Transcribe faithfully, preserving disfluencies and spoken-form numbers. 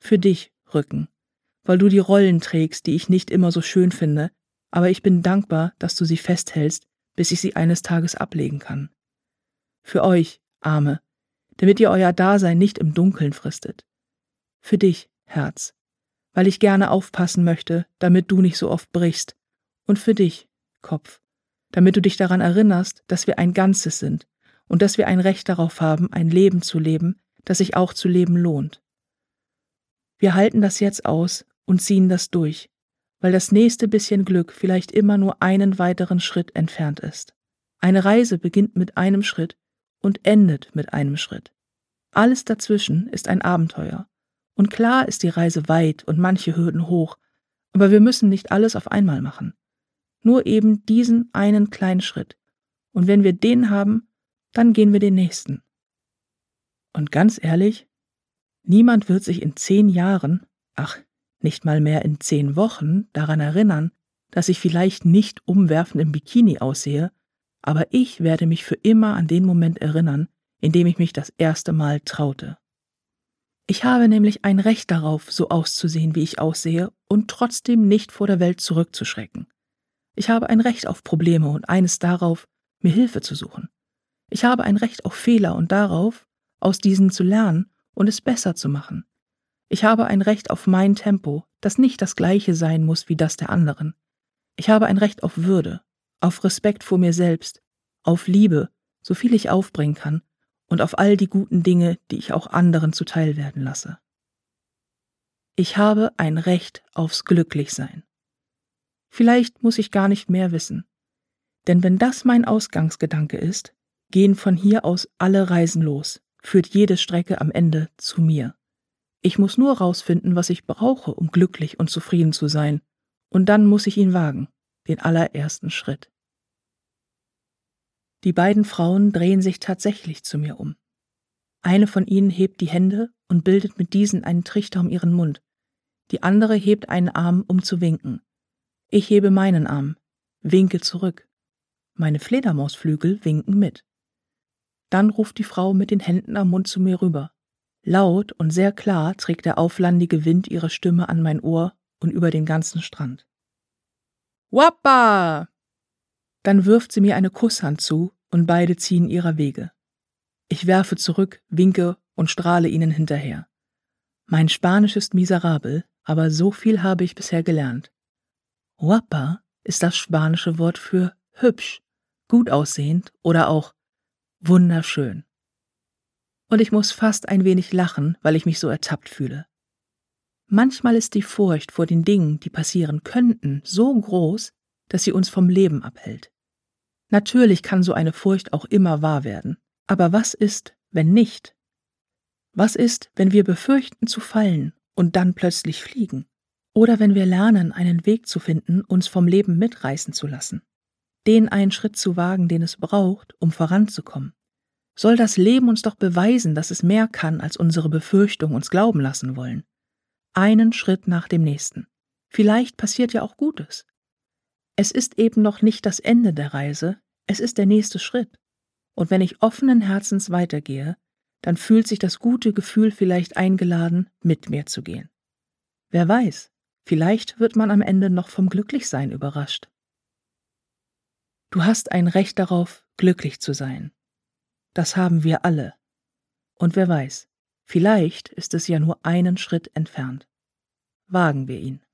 Für dich, Rücken, weil du die Rollen trägst, die ich nicht immer so schön finde, aber ich bin dankbar, dass du sie festhältst, bis ich sie eines Tages ablegen kann. Für euch, Arme, damit ihr euer Dasein nicht im Dunkeln fristet. Für dich, Herz, weil ich gerne aufpassen möchte, damit du nicht so oft brichst. Und für dich, Kopf, damit du dich daran erinnerst, dass wir ein Ganzes sind und dass wir ein Recht darauf haben, ein Leben zu leben, das sich auch zu leben lohnt. Wir halten das jetzt aus und ziehen das durch, weil das nächste bisschen Glück vielleicht immer nur einen weiteren Schritt entfernt ist. Eine Reise beginnt mit einem Schritt und endet mit einem Schritt. Alles dazwischen ist ein Abenteuer. Und klar ist die Reise weit und manche Hürden hoch, aber wir müssen nicht alles auf einmal machen. Nur eben diesen einen kleinen Schritt. Und wenn wir den haben, dann gehen wir den nächsten. Und ganz ehrlich, niemand wird sich in zehn Jahren, ach, nicht mal mehr in zehn Wochen, daran erinnern, dass ich vielleicht nicht umwerfend im Bikini aussehe, aber ich werde mich für immer an den Moment erinnern, in dem ich mich das erste Mal traute. Ich habe nämlich ein Recht darauf, so auszusehen, wie ich aussehe, und trotzdem nicht vor der Welt zurückzuschrecken. Ich habe ein Recht auf Probleme und eines darauf, mir Hilfe zu suchen. Ich habe ein Recht auf Fehler und darauf, aus diesen zu lernen und es besser zu machen. Ich habe ein Recht auf mein Tempo, das nicht das gleiche sein muss wie das der anderen. Ich habe ein Recht auf Würde, auf Respekt vor mir selbst, auf Liebe, so viel ich aufbringen kann, und auf all die guten Dinge, die ich auch anderen zuteil werden lasse. Ich habe ein Recht aufs Glücklichsein. Vielleicht muss ich gar nicht mehr wissen, denn wenn das mein Ausgangsgedanke ist, gehen von hier aus alle Reisen los, führt jede Strecke am Ende zu mir. Ich muss nur rausfinden, was ich brauche, um glücklich und zufrieden zu sein, und dann muss ich ihn wagen, den allerersten Schritt. Die beiden Frauen drehen sich tatsächlich zu mir um. Eine von ihnen hebt die Hände und bildet mit diesen einen Trichter um ihren Mund. Die andere hebt einen Arm, um zu winken. Ich hebe meinen Arm, winke zurück. Meine Fledermausflügel winken mit. Dann ruft die Frau mit den Händen am Mund zu mir rüber. Laut und sehr klar trägt der auflandige Wind ihre Stimme an mein Ohr und über den ganzen Strand. Wappa! Dann wirft sie mir eine Kusshand zu und beide ziehen ihrer Wege. Ich werfe zurück, winke und strahle ihnen hinterher. Mein Spanisch ist miserabel, aber so viel habe ich bisher gelernt. Guapa ist das spanische Wort für hübsch, gut aussehend oder auch wunderschön. Und ich muss fast ein wenig lachen, weil ich mich so ertappt fühle. Manchmal ist die Furcht vor den Dingen, die passieren könnten, so groß, dass sie uns vom Leben abhält. Natürlich kann so eine Furcht auch immer wahr werden. Aber was ist, wenn nicht? Was ist, wenn wir befürchten zu fallen und dann plötzlich fliegen? Oder wenn wir lernen, einen Weg zu finden, uns vom Leben mitreißen zu lassen? Den einen Schritt zu wagen, den es braucht, um voranzukommen? Soll das Leben uns doch beweisen, dass es mehr kann, als unsere Befürchtungen uns glauben lassen wollen? Einen Schritt nach dem nächsten. Vielleicht passiert ja auch Gutes. Es ist eben noch nicht das Ende der Reise, es ist der nächste Schritt. Und wenn ich offenen Herzens weitergehe, dann fühlt sich das gute Gefühl vielleicht eingeladen, mit mir zu gehen. Wer weiß, vielleicht wird man am Ende noch vom Glücklichsein überrascht. Du hast ein Recht darauf, glücklich zu sein. Das haben wir alle. Und wer weiß, vielleicht ist es ja nur einen Schritt entfernt. Wagen wir ihn.